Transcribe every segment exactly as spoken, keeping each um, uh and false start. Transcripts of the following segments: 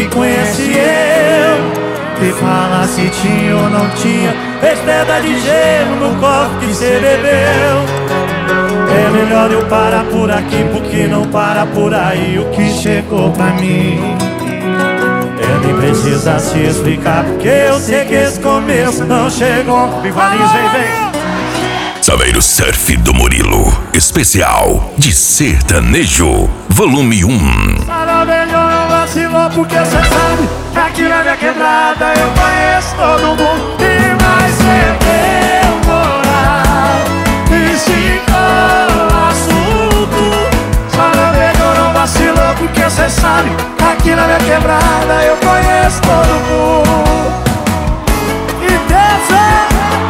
conhece eu e fala se tinha ou não tinha fez pedra de gelo no copo que cê bebeu. É melhor eu parar por aqui, porque não para por aí o que chegou pra mim. É, nem precisa se explicar, porque eu sei que esse começo não chegou. Rivaliza, vem, vem. Saveiro Surf do Murilo, especial de sertanejo, volume um. Para melhor não vacilou, porque cê sabe que aqui na minha quebrada eu conheço todo mundo. E mais cê deu moral e esticou o assunto. Para melhor não vacilou, porque cê sabe que aqui na minha quebrada eu conheço todo mundo. E desce.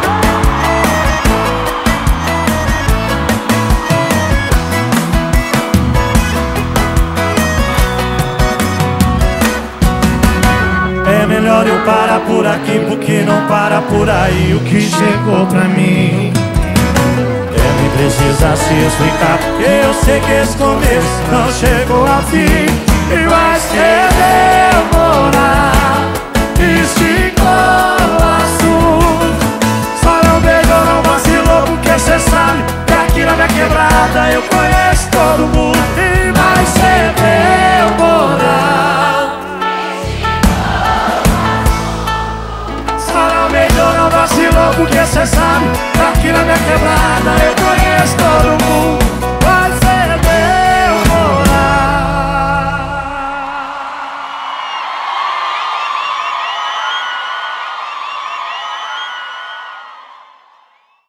É melhor eu parar por aqui, porque não para por aí o que chegou pra mim. É, nem precisa se explicar, porque eu sei que esse começo não chegou ao fim. E vai ser demorar, esticou o assunto. Só não beijou, não vacilou, porque cê sabe que aqui na minha quebrada eu conheço todo mundo. E vai ser demorar. Não vacilou, porque cê sabe que aqui na minha quebrada eu conheço todo mundo.